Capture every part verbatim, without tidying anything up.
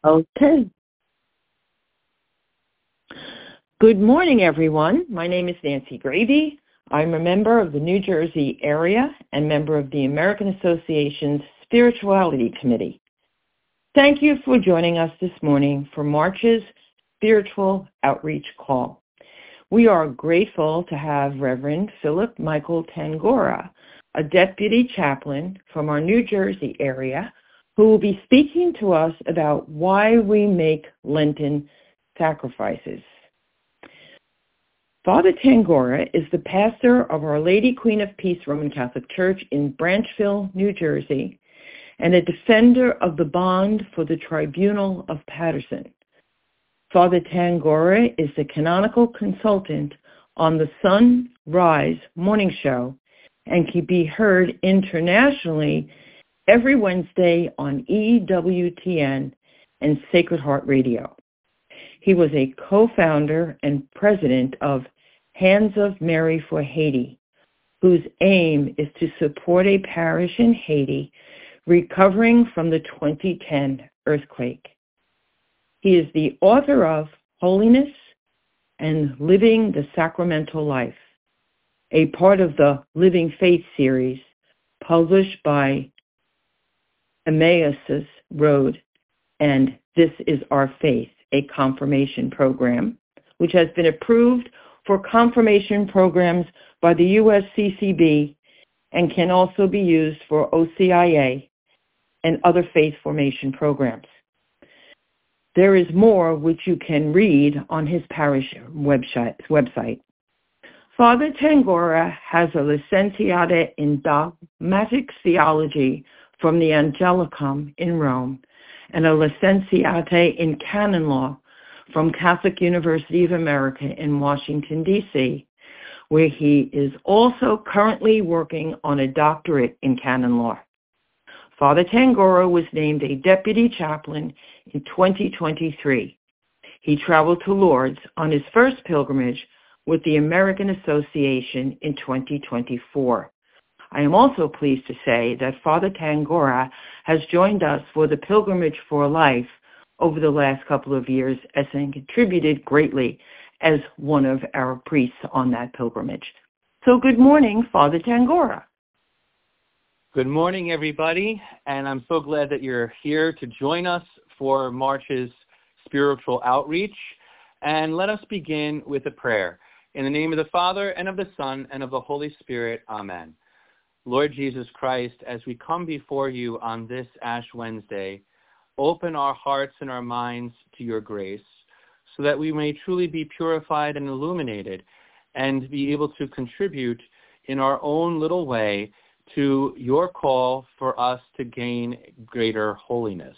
Okay. Good morning, everyone. My name is Nancy Gravy. I'm a member of the New Jersey area and member of the American Association's Spirituality Committee. Thank you for joining us this morning for March's Spiritual Outreach Call. We are grateful to have Reverend Philip Michael Tangora, a deputy chaplain from our New Jersey area, who will be speaking to us about why we make Lenten sacrifices. Father Tangora is the pastor of Our Lady Queen of Peace Roman Catholic Church in Branchville, New Jersey, and a defender of the bond for the Tribunal of Paterson. Father Tangora is the canonical consultant on the Sunrise Morning Show and can be heard internationally every Wednesday on E W T N and Sacred Heart Radio. He was a co-founder and president of Hands of Mary for Haiti, whose aim is to support a parish in Haiti recovering from the twenty ten earthquake. He is the author of Holiness and Living the Sacramental Life, a part of the Living Faith series published by Emmaus's Road and This Is Our Faith, a confirmation program, which has been approved for confirmation programs by the U S C C B and can also be used for O C I A and other faith formation programs. There is more which you can read on his parish website. Father Tangora has a licenciate in dogmatic theology from the Angelicum in Rome and a licenciate in canon law from Catholic University of America in Washington, D C, where he is also currently working on a doctorate in canon law. Father Tangora was named a deputy chaplain in twenty twenty-three. He traveled to Lourdes on his first pilgrimage with the American Association in twenty twenty-four. I am also pleased to say that Father Tangora has joined us for the Pilgrimage for Life over the last couple of years as and contributed greatly as one of our priests on that pilgrimage. So good morning, Father Tangora. Good morning, everybody, and I'm so glad that you're here to join us for March's spiritual outreach. And let us begin with a prayer. In the name of the Father, and of the Son, and of the Holy Spirit, amen. Lord Jesus Christ, as we come before you on this Ash Wednesday, open our hearts and our minds to your grace so that we may truly be purified and illuminated and be able to contribute in our own little way to your call for us to gain greater holiness.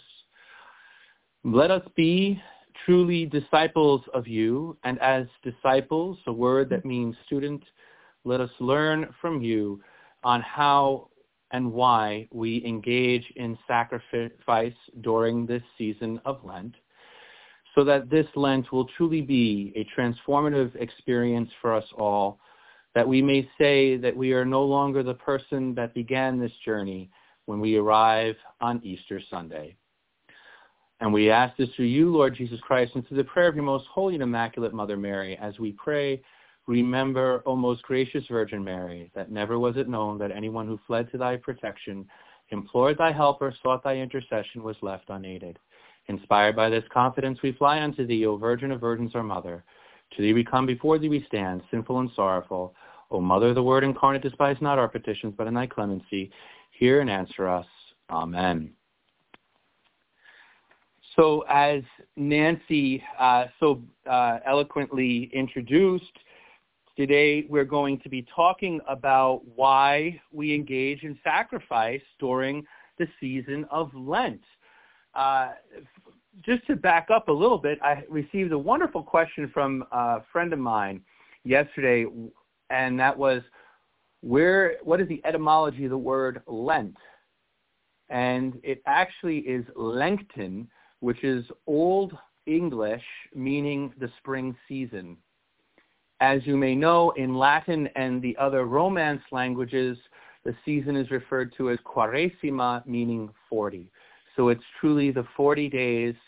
Let us be truly disciples of you, and as disciples, a word that means student, let us learn from you on how and why we engage in sacrifice during this season of Lent, so that this Lent will truly be a transformative experience for us all, that we may say that we are no longer the person that began this journey when we arrive on Easter Sunday. And we ask this through you, Lord Jesus Christ, and through the prayer of your most holy and immaculate Mother Mary. As we pray, remember, O most gracious Virgin Mary, that never was it known that anyone who fled to thy protection, implored thy help, or sought thy intercession was left unaided. Inspired by this confidence, we fly unto thee, O Virgin of Virgins, our Mother. To thee we come, before thee we stand, sinful and sorrowful. O Mother of the Word incarnate, despise not our petitions, but in thy clemency, hear and answer us. Amen. So as Nancy uh, so uh, eloquently introduced, today we're going to be talking about why we engage in sacrifice during the season of Lent. Uh, just to back up a little bit, I received a wonderful question from a friend of mine yesterday, and that was, where, what is the etymology of the word Lent? And it actually is Lengten, which is Old English, meaning the spring season. As you may know, in Latin and the other Romance languages, the season is referred to as Quaresima, meaning forty. So it's truly the forty days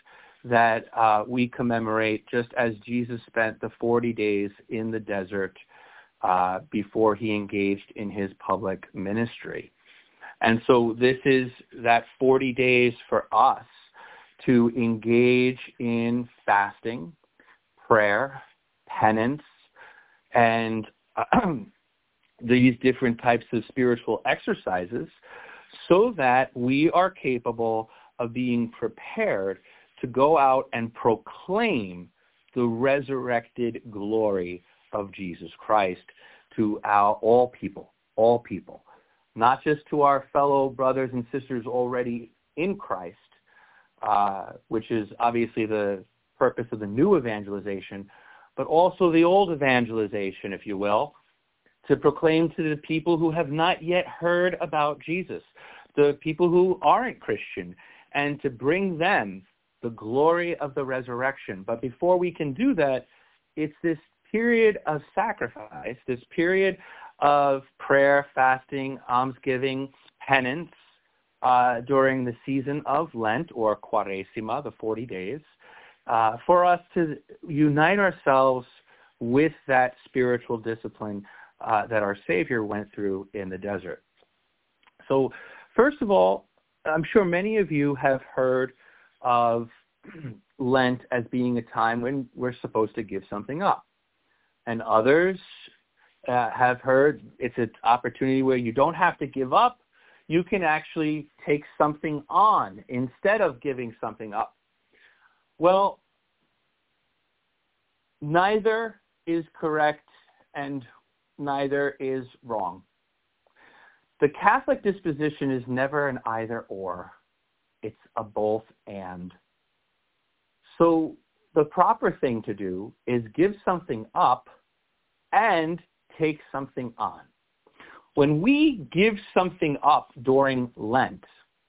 that uh, we commemorate just as Jesus spent the forty days in the desert uh, before he engaged in his public ministry. And so this is that forty days for us to engage in fasting, prayer, penance, and uh, these different types of spiritual exercises so that we are capable of being prepared to go out and proclaim the resurrected glory of Jesus Christ to our, all people, all people, not just to our fellow brothers and sisters already in Christ, uh, which is obviously the purpose of the new evangelization, but also the old evangelization, if you will, to proclaim to the people who have not yet heard about Jesus, the people who aren't Christian, and to bring them the glory of the resurrection. But before we can do that, it's this period of sacrifice, this period of prayer, fasting, almsgiving, penance uh, during the season of Lent, or Quaresima, the forty days, uh, for us to unite ourselves with that spiritual discipline uh, that our Savior went through in the desert. So first of all, I'm sure many of you have heard of Lent as being a time when we're supposed to give something up. And others uh, have heard it's an opportunity where you don't have to give up. You can actually take something on instead of giving something up. Well, neither is correct and neither is wrong. The Catholic disposition is never an either or. It's a both and. So the proper thing to do is give something up and take something on. When we give something up during Lent,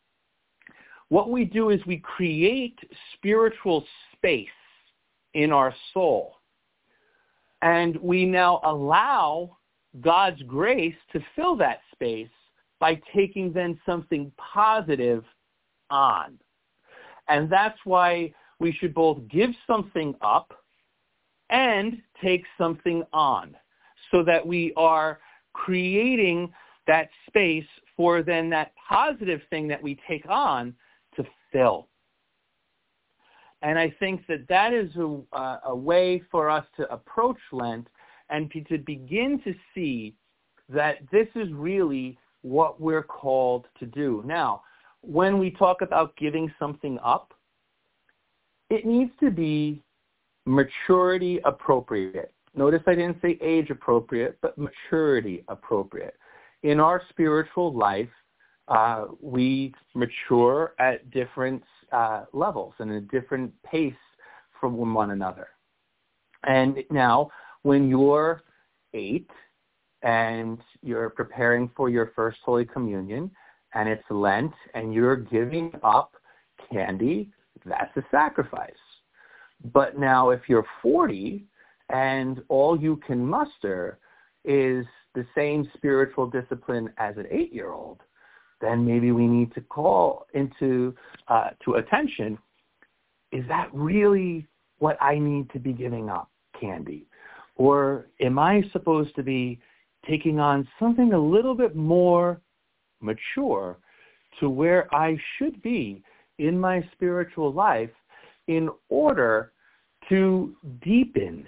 what we do is we create spiritual space in our soul. And we now allow God's grace to fill that space by taking then something positive on. And that's why we should both give something up and take something on, so that we are creating that space for then that positive thing that we take on to fill. And I think that that is a, uh, a way for us to approach Lent and to begin to see that this is really what we're called to do. Now, when we talk about giving something up, it needs to be maturity appropriate. Notice I didn't say age appropriate, but maturity appropriate. In our spiritual life, uh, we mature at different uh, levels and a different pace from one another. And now, when you're eight and you're preparing for your first Holy Communion, and it's Lent, and you're giving up candy, that's a sacrifice. But now if you're forty and all you can muster is the same spiritual discipline as an eight-year-old, then maybe we need to call into uh, to attention, is that really what I need to be giving up, candy? Or am I supposed to be taking on something a little bit more mature to where I should be in my spiritual life in order to deepen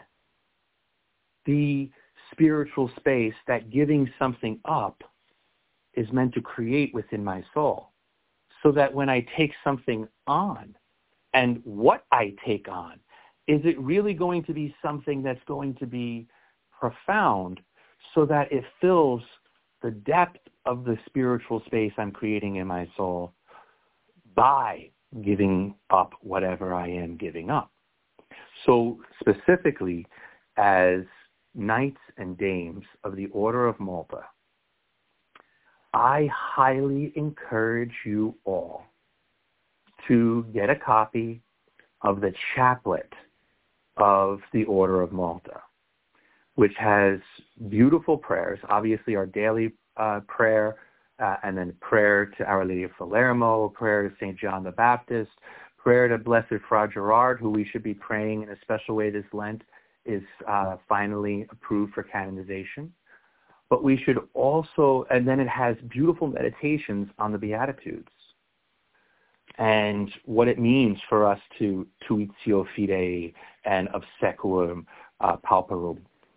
the spiritual space that giving something up is meant to create within my soul, so that when I take something on, and what I take on, is it really going to be something that's going to be profound so that it fills the depth of the spiritual space I'm creating in my soul by giving up whatever I am giving up. So specifically, as knights and dames of the Order of Malta, I highly encourage you all to get a copy of the Chaplet of the Order of Malta, which has beautiful prayers, obviously our daily uh, prayer, uh, and then prayer to Our Lady of Palermo, prayer to Saint John the Baptist, prayer to Blessed Fra Gerard, who we should be praying in a special way this Lent, is uh, finally approved for canonization. But we should also, and then it has beautiful meditations on the Beatitudes and what it means for us to tuitio fidei and obsequum uh, pauperum.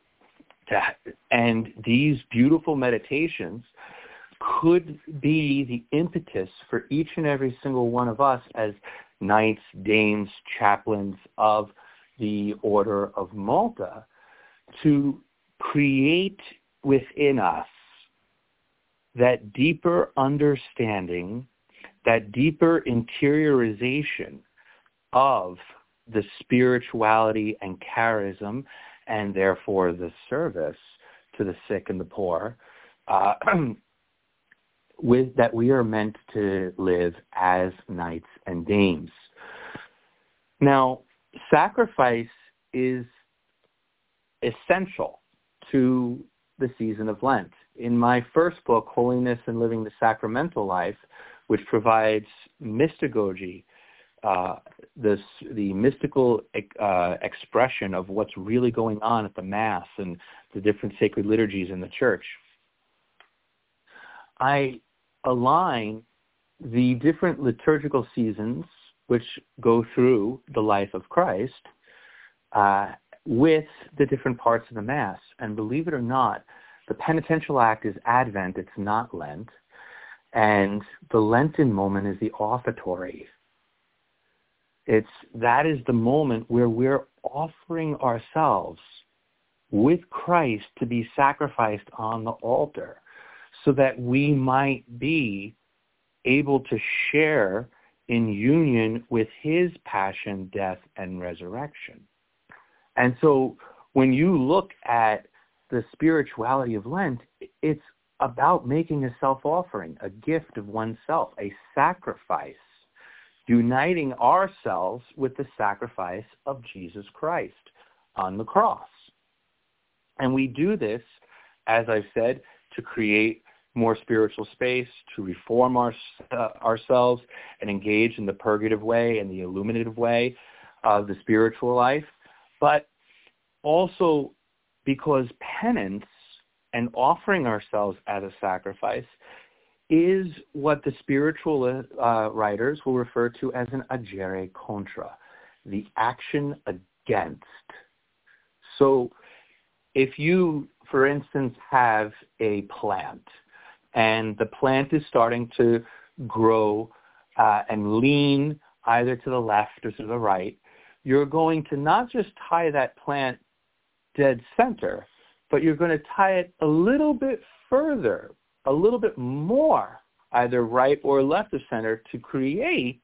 And these beautiful meditations could be the impetus for each and every single one of us as knights, dames, chaplains of the Order of Malta to create within us that deeper understanding, that deeper interiorization of the spirituality and charism, and therefore the service to the sick and the poor, uh, with that we are meant to live as knights and dames. Now, sacrifice is essential to the season of Lent. In my first book, Holiness and Living the Sacramental Life, which provides mystagogy, uh, this, the mystical uh, expression of what's really going on at the Mass and the different sacred liturgies in the Church, I align the different liturgical seasons which go through the life of Christ uh, with the different parts of the Mass. And believe it or not, the penitential act is Advent, it's not Lent. And the Lenten moment is the offertory. It's, that is the moment where we're offering ourselves with Christ to be sacrificed on the altar so that we might be able to share in union with his passion, death, and resurrection. And so when you look at the spirituality of Lent, it's about making a self-offering, a gift of oneself, a sacrifice, uniting ourselves with the sacrifice of Jesus Christ on the cross. And we do this, as I've said, to create more spiritual space, to reform our, uh, ourselves and engage in the purgative way and the illuminative way of the spiritual life, but also because penance and offering ourselves as a sacrifice is what the spiritual uh, writers will refer to as an agere contra, the action against. So if you, for instance, have a plant, and the plant is starting to grow uh, and lean either to the left or to the right, you're going to not just tie that plant dead center, but you're going to tie it a little bit further, a little bit more, either right or left of center, to create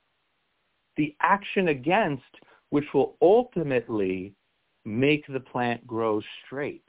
the action against, which will ultimately make the plant grow straight.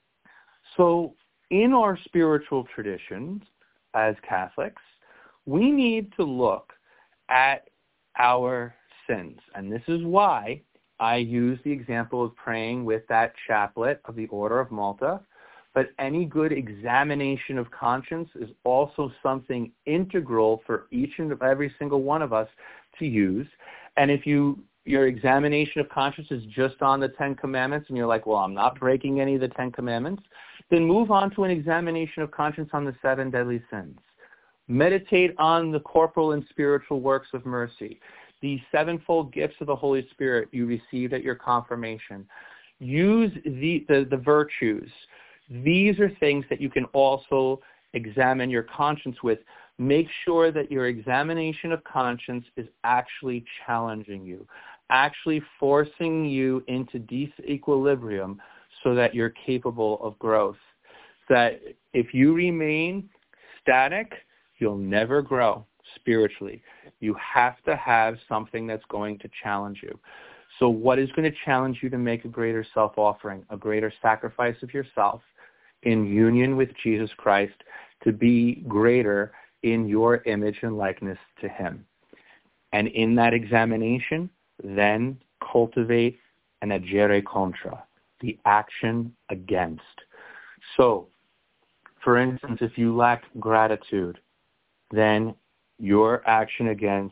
So in our spiritual traditions as Catholics, we need to look at our sins. And this is why I use the example of praying with that chaplet of the Order of Malta. But any good examination of conscience is also something integral for each and every single one of us to use. And if you your examination of conscience is just on the Ten Commandments and you're like, well, I'm not breaking any of the Ten Commandments, then move on to an examination of conscience on the seven deadly sins. Meditate on the corporal and spiritual works of mercy, the sevenfold gifts of the Holy Spirit you received at your confirmation. Use the, the, the virtues. These are things that you can also examine your conscience with. Make sure that your examination of conscience is actually challenging you, actually forcing you into disequilibrium so that you're capable of growth. That if you remain static, you'll never grow spiritually. You have to have something that's going to challenge you. So what is going to challenge you to make a greater self-offering, a greater sacrifice of yourself in union with Jesus Christ to be greater in your image and likeness to him? And in that examination, then cultivate an agere contra, the action against. So, for instance, if you lack gratitude, then your action against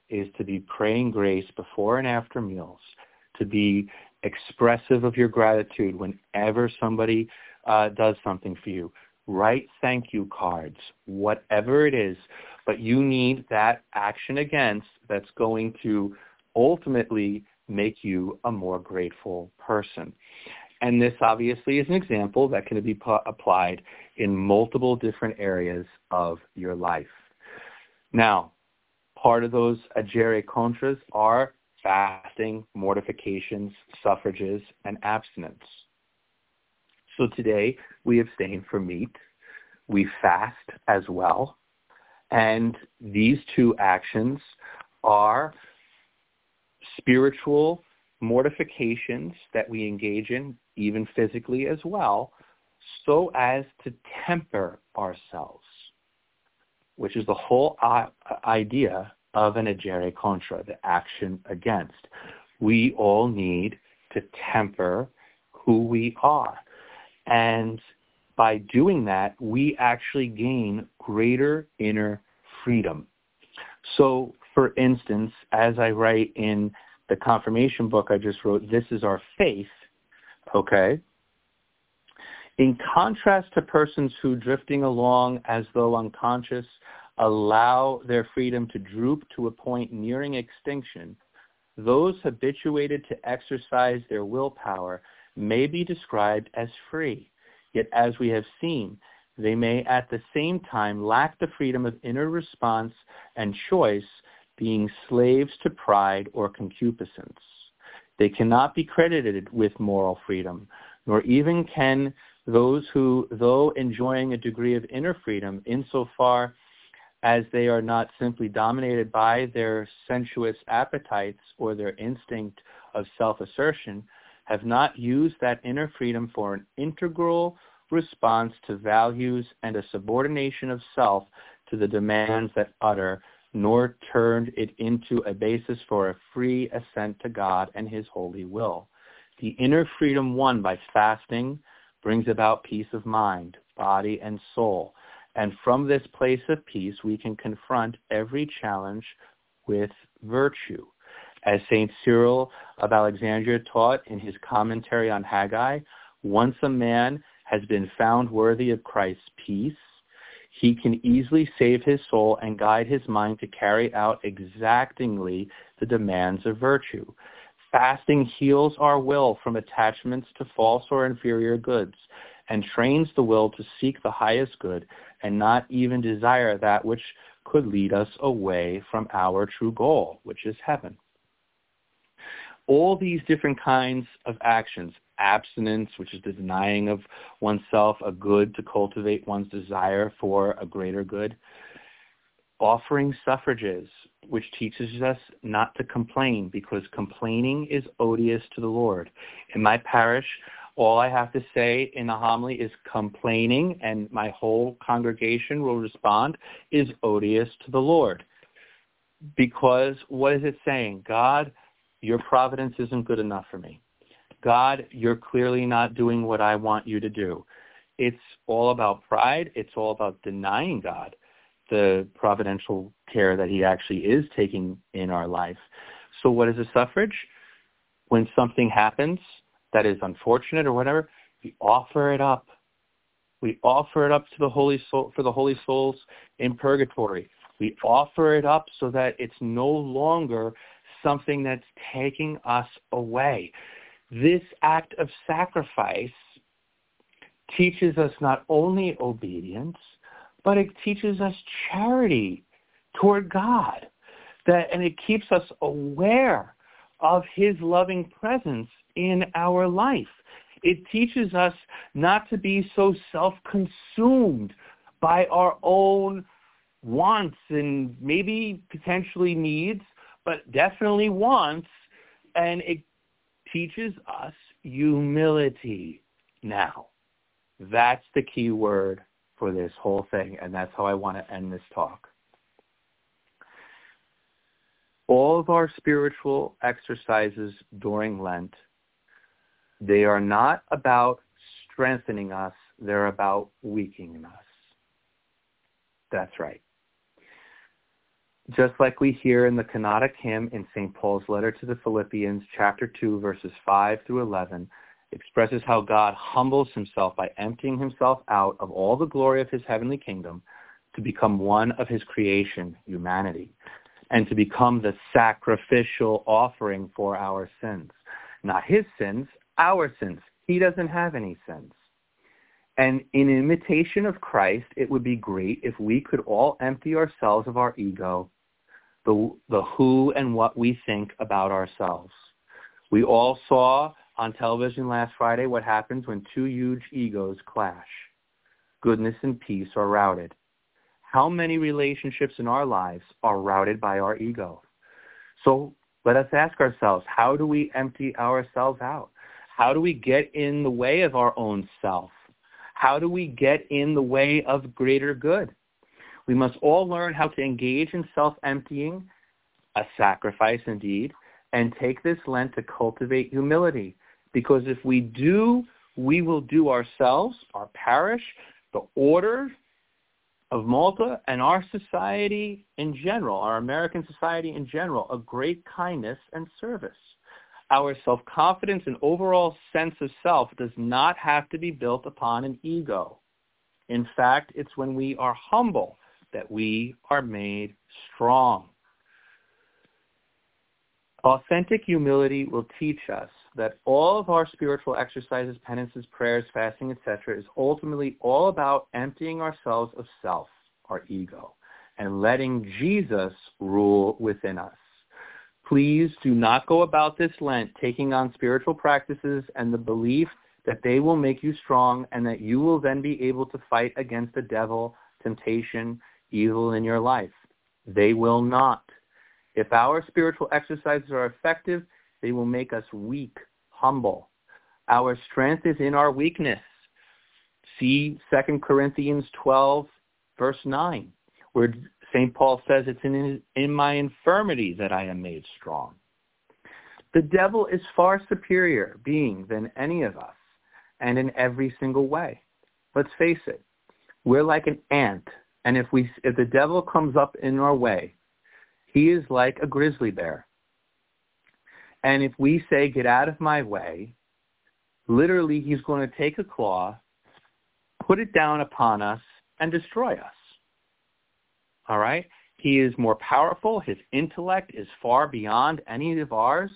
is to be praying grace before and after meals, to be expressive of your gratitude whenever somebody uh, does something for you. Write thank you cards, whatever it is, but you need that action against that's going to ultimately make you a more grateful person. And this obviously is an example that can be pu- applied in multiple different areas of your life. Now, part of those agere contras are fasting, mortifications, suffrages, and abstinence. So today we abstain from meat. We fast as well. And these two actions are spiritual mortifications that we engage in, even physically as well, so as to temper ourselves, which is the whole idea of an agere contra, the action against. We all need to temper who we are. And by doing that, we actually gain greater inner freedom. So, for instance, as I write in the confirmation book I just wrote, This is Our Faith, okay? In contrast to persons who, drifting along as though unconscious, allow their freedom to droop to a point nearing extinction, those habituated to exercise their willpower may be described as free. Yet, as we have seen, they may at the same time lack the freedom of inner response and choice, being slaves to pride or concupiscence. They cannot be credited with moral freedom, nor even can those who, though enjoying a degree of inner freedom, insofar as they are not simply dominated by their sensuous appetites or their instinct of self-assertion, have not used that inner freedom for an integral response to values and a subordination of self to the demands that utter, nor turned it into a basis for a free assent to God and his holy will. The inner freedom won by fasting brings about peace of mind, body, and soul. And from this place of peace, we can confront every challenge with virtue. As Saint Cyril of Alexandria taught in his commentary on Haggai, once a man has been found worthy of Christ's peace, he can easily save his soul and guide his mind to carry out exactingly the demands of virtue. Fasting heals our will from attachments to false or inferior goods and trains the will to seek the highest good and not even desire that which could lead us away from our true goal, which is heaven. All these different kinds of actions, abstinence, which is the denying of oneself a good to cultivate one's desire for a greater good, offering suffrages, which teaches us not to complain because complaining is odious to the Lord. In my parish, all I have to say in the homily is complaining, and my whole congregation will respond, is odious to the Lord. Because what is it saying? God, your providence isn't good enough for me. God, you're clearly not doing what I want you to do. It's all about pride. It's all about denying God the providential care that he actually is taking in our life. So what is a suffrage? When something happens that is unfortunate or whatever, we offer it up. We offer it up to the holy soul, for the holy souls in purgatory. We offer it up so that it's no longer something that's taking us away. This act of sacrifice teaches us not only obedience, but it teaches us charity toward God. That, and it keeps us aware of his loving presence in our life. It teaches us not to be so self-consumed by our own wants and maybe potentially needs, but definitely wants, and it teaches us humility now. That's the key word for this whole thing, and that's how I want to end this talk. All of our spiritual exercises during Lent, they are not about strengthening us, they're about weakening us. That's right. Just like we hear in the canonic hymn in Saint Paul's letter to the Philippians, chapter two, verses five through eleven, expresses how God humbles himself by emptying himself out of all the glory of his heavenly kingdom to become one of his creation, humanity, and to become the sacrificial offering for our sins. Not his sins, our sins. He doesn't have any sins. And in imitation of Christ, it would be great if we could all empty ourselves of our ego, the, the who and what we think about ourselves. We all saw on television last Friday what happens when two huge egos clash. Goodness and peace are routed. How many relationships in our lives are routed by our ego? So let us ask ourselves, how do we empty ourselves out? How do we get in the way of our own self? How do we get in the way of greater good? We must all learn how to engage in self-emptying, a sacrifice indeed, and take this Lent to cultivate humility. Because if we do, we will do ourselves, our parish, the order of Malta, and our society in general, our American society in general, a great kindness and service. Our self-confidence and overall sense of self does not have to be built upon an ego. In fact, it's when we are humble that we are made strong. Authentic humility will teach us that all of our spiritual exercises, penances, prayers, fasting, et cetera, is ultimately all about emptying ourselves of self, our ego, and letting Jesus rule within us. Please do not go about this Lent taking on spiritual practices and the belief that they will make you strong and that you will then be able to fight against the devil, temptation, evil in your life. They will not. If our spiritual exercises are effective, they will make us weak, humble. Our strength is in our weakness. See Second Corinthians twelve, verse nine, where Saint Paul says, it's in, in my infirmity that I am made strong. The devil is far superior being than any of us, and in every single way. Let's face it, we're like an ant, and if we if the devil comes up in our way, he is like a grizzly bear. And if we say, get out of my way, literally he's going to take a claw, put it down upon us, and destroy us. All right? He is more powerful. His intellect is far beyond any of ours.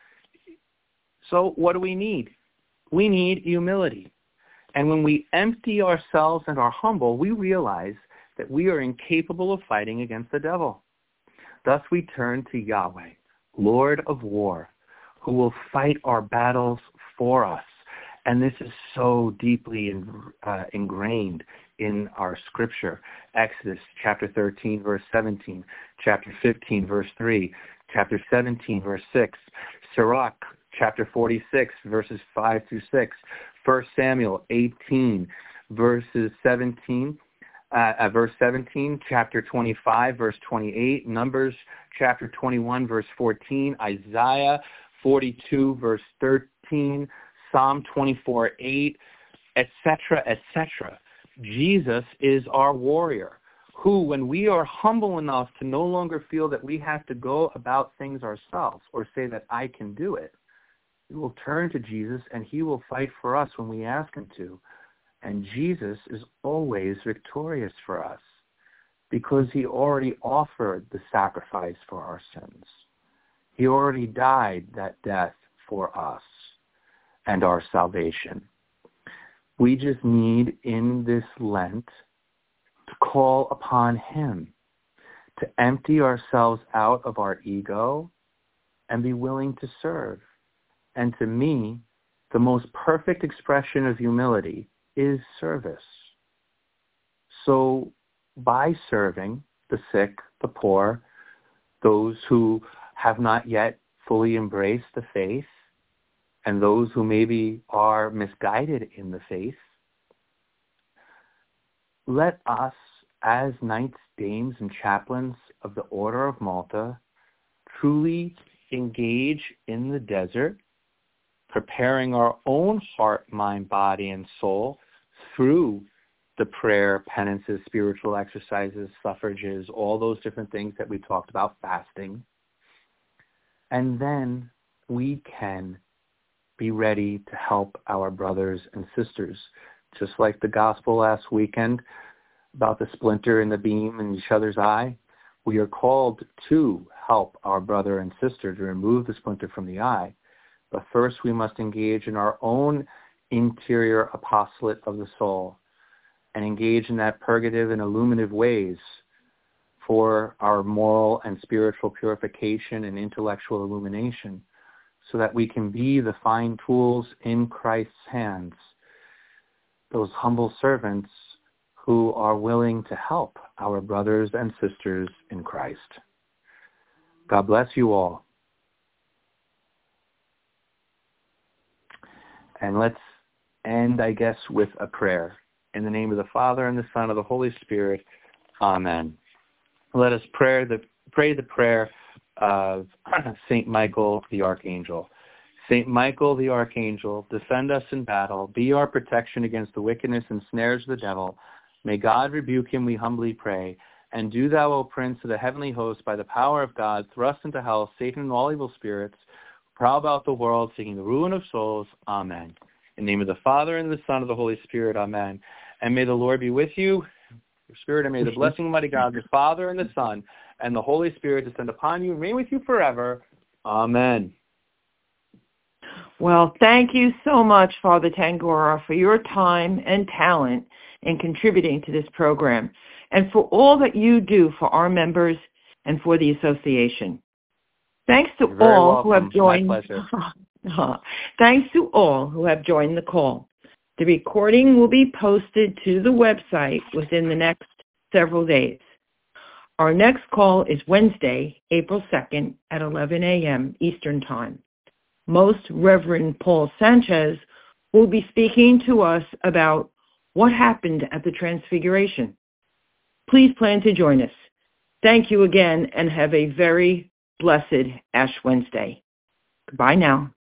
So what do we need? We need humility. And when we empty ourselves and are humble, we realize that we are incapable of fighting against the devil. Thus we turn to Yahweh, Lord of war, who will fight our battles for us. And this is so deeply in, uh, ingrained in our scripture. Exodus chapter thirteen, verse seventeen, chapter fifteen, verse three, chapter seventeen, verse six, Sirach chapter forty-six, verses five through six, First Samuel eighteen, verses seventeen, uh, uh, verse seventeen, chapter twenty-five, verse twenty-eight, Numbers chapter twenty-one, verse fourteen, Isaiah forty-two, verse thirteen, Psalm twenty-four, eight, et cetera, et cetera. Jesus is our warrior, who, when we are humble enough to no longer feel that we have to go about things ourselves or say that I can do it, we will turn to Jesus and he will fight for us when we ask him to. And Jesus is always victorious for us because he already offered the sacrifice for our sins. He already died that death for us and our salvation. We just need in this Lent to call upon him, to empty ourselves out of our ego and be willing to serve. And to me, the most perfect expression of humility is service. So by serving the sick, the poor, those who have not yet fully embraced the faith, and those who maybe are misguided in the faith, let us, as knights, dames, and chaplains of the Order of Malta, truly engage in the desert, preparing our own heart, mind, body, and soul through the prayer, penances, spiritual exercises, suffrages, all those different things that we talked about, fasting. And then we can be ready to help our brothers and sisters. Just like the gospel last weekend about the splinter in the beam in each other's eye, we are called to help our brother and sister to remove the splinter from the eye. But first we must engage in our own interior apostolate of the soul and engage in that purgative and illuminative ways for our moral and spiritual purification and intellectual illumination, so that we can be the fine tools in Christ's hands, those humble servants who are willing to help our brothers and sisters in Christ. God bless you all. And let's end, I guess, with a prayer. In the name of the Father, and the Son, and the Holy Spirit. Amen. Let us pray the, pray the prayer of Saint Michael the Archangel. Saint Michael the Archangel, defend us in battle. Be our protection against the wickedness and snares of the devil. May God rebuke him, we humbly pray. And do thou, O Prince of the heavenly host, by the power of God, thrust into hell Satan and all evil spirits, who prowl about the world, seeking the ruin of souls. Amen. In the name of the Father, and the Son, and of the Holy Spirit. Amen. And may the Lord be with you, your spirit, and may the blessing of Almighty God, the Father, and the Son, and the Holy Spirit descend upon you and reign with you forever. Amen. Well, thank you so much, Father Tangora, for your time and talent in contributing to this program, and for all that you do for our members and for the association. Thanks to You're very all welcome. who have joined. My pleasure. Thanks to all who have joined the call. The recording will be posted to the website within the next several days. Our next call is Wednesday, April second at eleven a.m. Eastern Time. Most Reverend Paul Sanchez will be speaking to us about what happened at the Transfiguration. Please plan to join us. Thank you again, and have a very blessed Ash Wednesday. Goodbye now.